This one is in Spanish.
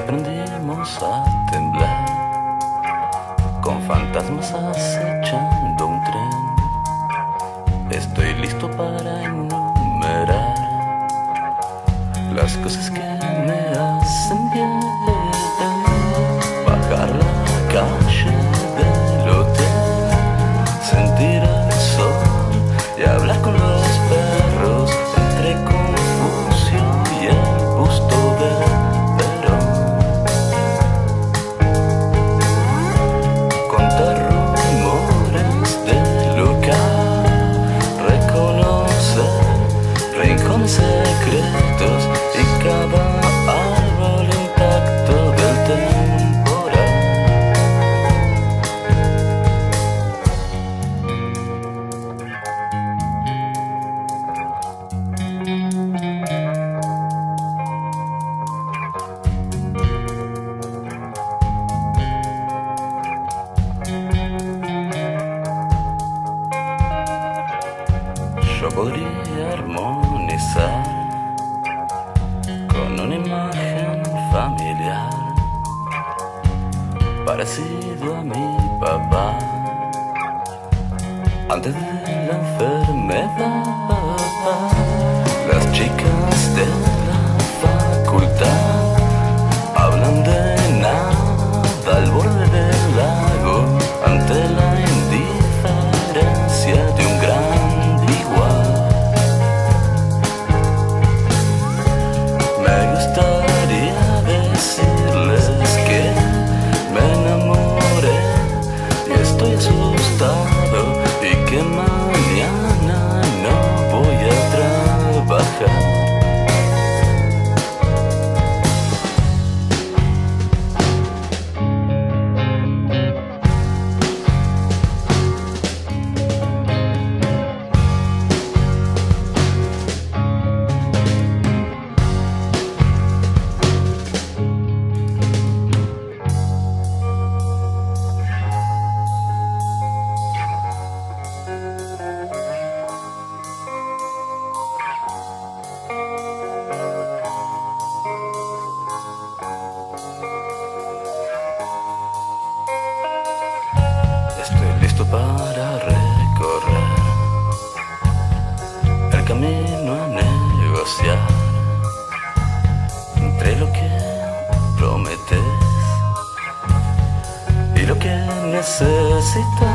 aprendimos a temblar, con fantasmas acechando un tren. Estoy listo para enumerar las cosas que me hacen bien. Bajar la calle del hotel, sentir el sol y hablar con los perros entre Confucio y el busto de Perón. Contar rumores del local, reconocer rincones secretos y cada árbol intacto del temporal. Yo podría armonizar con una imagen familiar parecido a mi papá antes de la enfermedad. Las chicas de la facultad hablan de nada al borde del lago ante la indiferencia de un gran igual. Me gustaría decirles que me enamoré y estoy asustado y que mañana no voy a trabajar. Estoy listo para recorrer el camino a negociar entre lo que prometes y lo que necesitas.